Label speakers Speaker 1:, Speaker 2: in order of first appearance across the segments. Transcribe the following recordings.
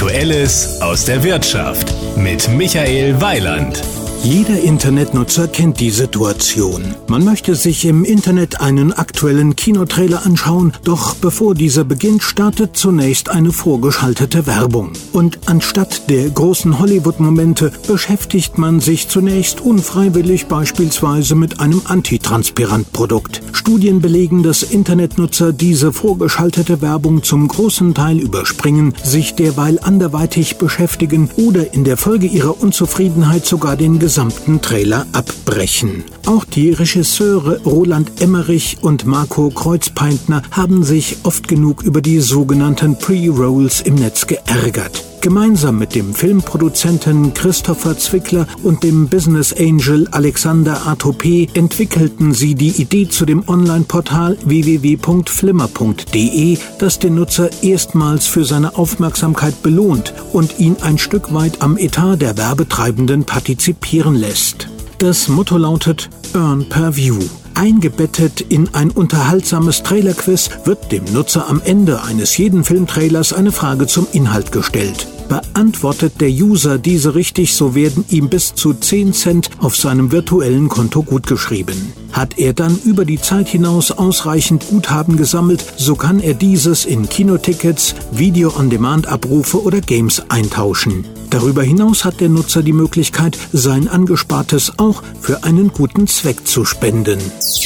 Speaker 1: Aktuelles aus der Wirtschaft mit Michael Weiland.
Speaker 2: Jeder Internetnutzer kennt die Situation. Man möchte sich im Internet einen aktuellen Kinotrailer anschauen, doch bevor dieser beginnt, startet zunächst eine vorgeschaltete Werbung. Und anstatt der großen Hollywood-Momente beschäftigt man sich zunächst unfreiwillig beispielsweise mit einem Antitranspirant-Produkt. Studien belegen, dass Internetnutzer diese vorgeschaltete Werbung zum großen Teil überspringen, sich derweil anderweitig beschäftigen oder in der Folge ihrer Unzufriedenheit sogar den gesamten Trailer abbrechen. Auch die Regisseure Roland Emmerich und Marco Kreuzpeintner haben sich oft genug über die sogenannten Pre-Rolls im Netz geärgert. Gemeinsam mit dem Filmproduzenten Christopher Zwickler und dem Business Angel Alexander Atopé entwickelten sie die Idee zu dem Online-Portal www.flimmer.de, das den Nutzer erstmals für seine Aufmerksamkeit belohnt und ihn ein Stück weit am Etat der Werbetreibenden partizipieren lässt. Das Motto lautet Earn per View. Eingebettet in ein unterhaltsames Trailerquiz wird dem Nutzer am Ende eines jeden Filmtrailers eine Frage zum Inhalt gestellt. Beantwortet der User diese richtig, so werden ihm bis zu 10 Cent auf seinem virtuellen Konto gutgeschrieben. Hat er dann über die Zeit hinaus ausreichend Guthaben gesammelt, so kann er dieses in Kinotickets, Video-on-Demand-Abrufe oder Games eintauschen. Darüber hinaus hat der Nutzer die Möglichkeit, sein Angespartes auch für einen guten Zweck zu spenden.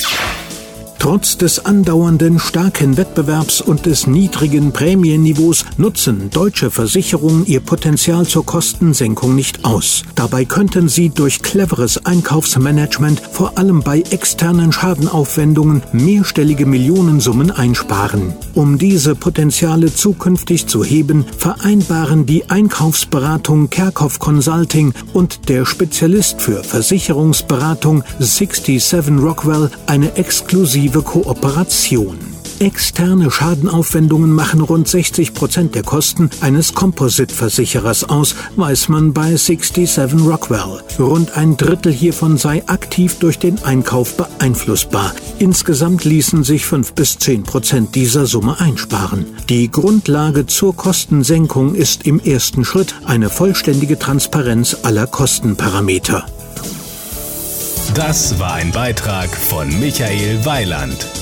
Speaker 2: Trotz des andauernden starken Wettbewerbs und des niedrigen Prämienniveaus nutzen deutsche Versicherungen ihr Potenzial zur Kostensenkung nicht aus. Dabei könnten sie durch cleveres Einkaufsmanagement vor allem bei externen Schadenaufwendungen mehrstellige Millionensummen einsparen. Um diese Potenziale zukünftig zu heben, vereinbaren die Einkaufsberatung Kerkhoff Consulting und der Spezialist für Versicherungsberatung 67 Rockwell eine exklusive Kooperation. Externe Schadenaufwendungen machen rund 60% der Kosten eines Composite-Versicherers aus, weiß man bei 67 Rockwell. Rund ein Drittel hiervon sei aktiv durch den Einkauf beeinflussbar. Insgesamt ließen sich 5-10% dieser Summe einsparen. Die Grundlage zur Kostensenkung ist im ersten Schritt eine vollständige Transparenz aller Kostenparameter.
Speaker 1: Das war ein Beitrag von Michael Weiland.